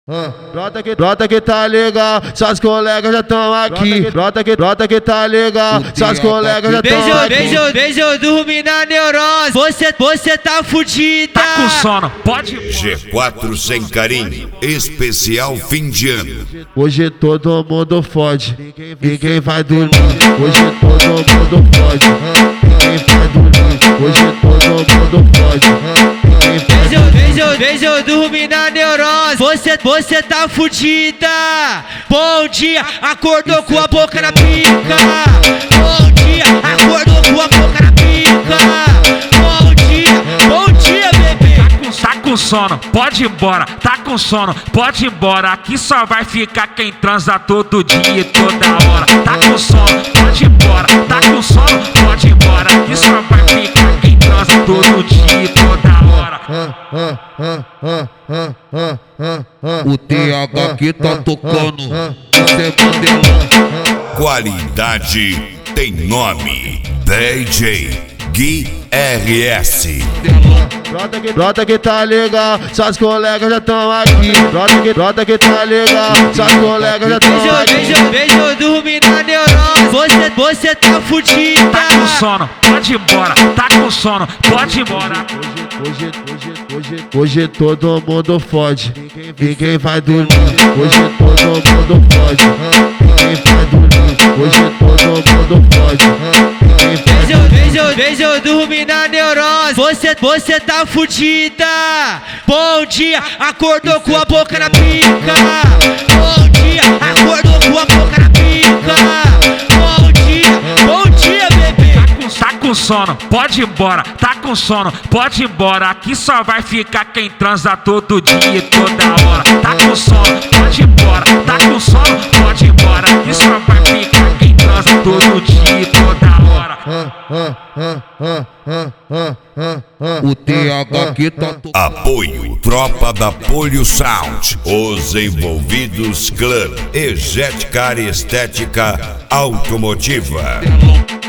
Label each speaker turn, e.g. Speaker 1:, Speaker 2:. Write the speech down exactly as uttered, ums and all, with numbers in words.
Speaker 1: Ah, brota que, brota que tá legal, suas colegas já tão aqui. Brota que, brota que tá legal, suas colegas já tão aqui.
Speaker 2: Beijo, beijo, beijo, dormi na neurose. Você, você tá fudida.
Speaker 3: Tá com sono, pode.
Speaker 4: G quatro sem carinho, especial fim de ano.
Speaker 1: Hoje todo mundo fode, ninguém vai dormir. Hoje todo mundo fode, ninguém vai dormir. Hoje todo mundo fode.
Speaker 2: Beijo, beijo, beijo, dormi na neurose. Você, você tá fudida. Bom dia, acordou com a boca na pica. Bom dia, acordou com a boca na pica. Bom dia, bom dia, bebê.
Speaker 3: Tá com, tá com sono, pode ir embora. Tá com sono, pode ir embora. Aqui só vai ficar quem transa todo dia e toda hora. Tá com sono, pode ir embora. Tá com sono, pode ir embora. Aqui só vai ficar quem transa todo dia e toda hora.
Speaker 5: O T H que tá tocando, você é modelão.
Speaker 4: Qualidade tem nome. D J Gui R S.
Speaker 1: Brota que, brota que tá legal, suas colegas já tão aqui. Brota que, brota que tá legal, suas colegas já tão
Speaker 2: Beijo,
Speaker 1: aqui.
Speaker 2: beijo, beijo, dormi na neurose. Você, você tá fudida.
Speaker 3: Tá com sono, pode ir embora. Tá com sono, pode ir embora.
Speaker 1: Hoje, hoje, hoje, hoje todo mundo fode, ninguém vai dormir. Hoje todo mundo fode, ninguém vai dormir. Hoje todo mundo fode, ninguém vai
Speaker 2: Beijo, beijo, beijo, dormi na neurose. Você, você tá fudida. Bom dia, acordou com a boca na pica. Bom dia, acordou com a boca na pica. Bom dia, bom dia, bebê.
Speaker 3: Tá com, tá com sono, pode ir embora. Tá com sono, pode ir embora. Aqui só vai ficar quem transa todo dia e toda hora. Tá com sono, pode ir embora. Tá com sono, pode ir embora. Aqui só vai ficar quem transa todo dia e toda hora.
Speaker 5: O T H que tá tocando.
Speaker 4: Apoio Tropa da Polio Sound. Os envolvidos Clã e Jet Car Estética Automotiva.